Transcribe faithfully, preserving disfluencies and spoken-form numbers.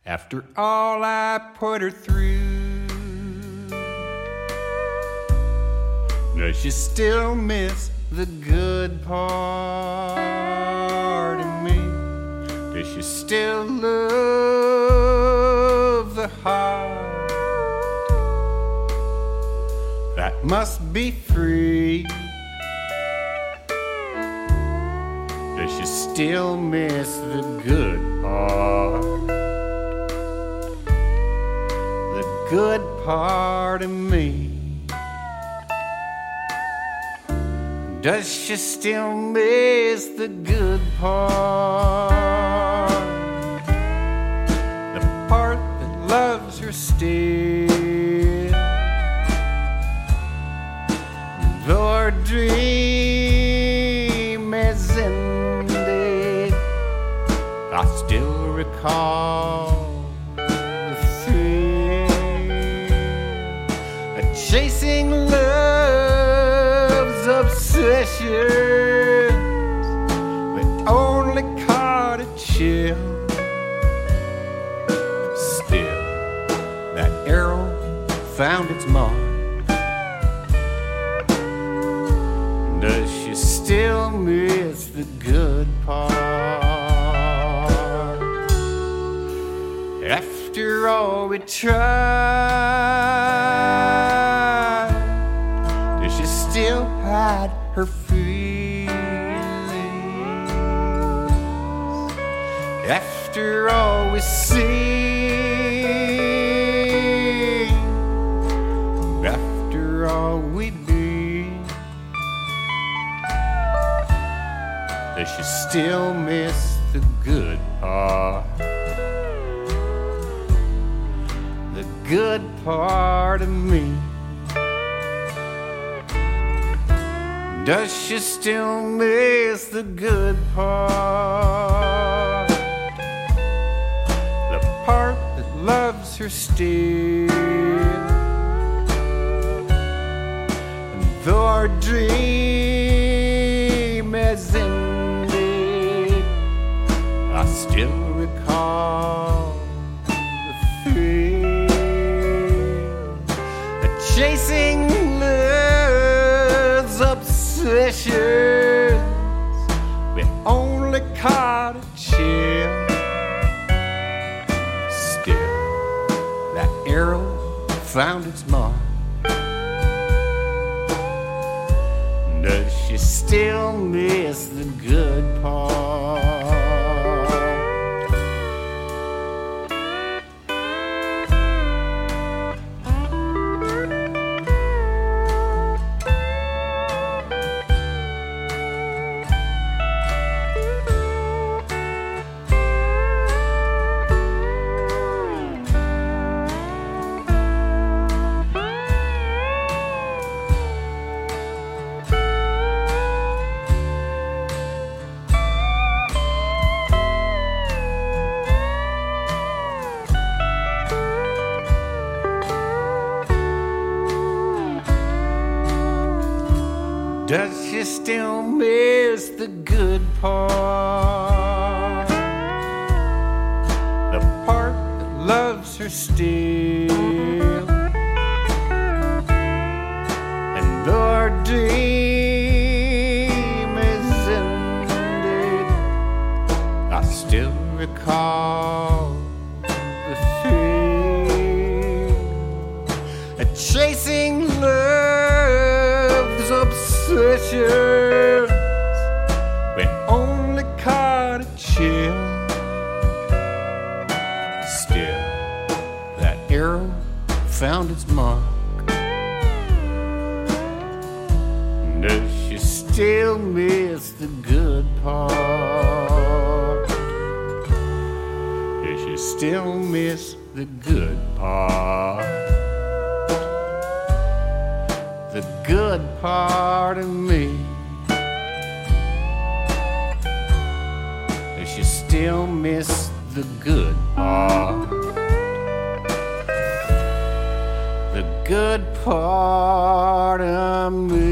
After all I put her through, does she still miss the good part of me? Does she still love the heart that must be free? Does she still miss the good part? The good part of me? Does she still miss the good part? The part that loves her still? Though our dream is ended, I still recall the thrill of chasing love's obsessions that only caught a chill. Still, that arrow found its mark. Does she still miss the good part? After all we tried, does she still hide her feelings? After all we see, after all we do, does she still miss the good part? The good part of me? Does she still miss the good part? The part that loves her still? And though our dream is ended, I still recall the thrill of chasing love's obsessions. We only caught a chill. Still, that arrow found its mark. Does she still miss the good part? Does she still miss the good part? The part that loves her still? And though our dream is ended, I still recall the thrill of chasing love's obsessions. We only caught a chill. Still, that arrow found its mark. Does she still miss the good part? Does she still miss the good part? The good part of me? Does she still miss the good part? The good part of me?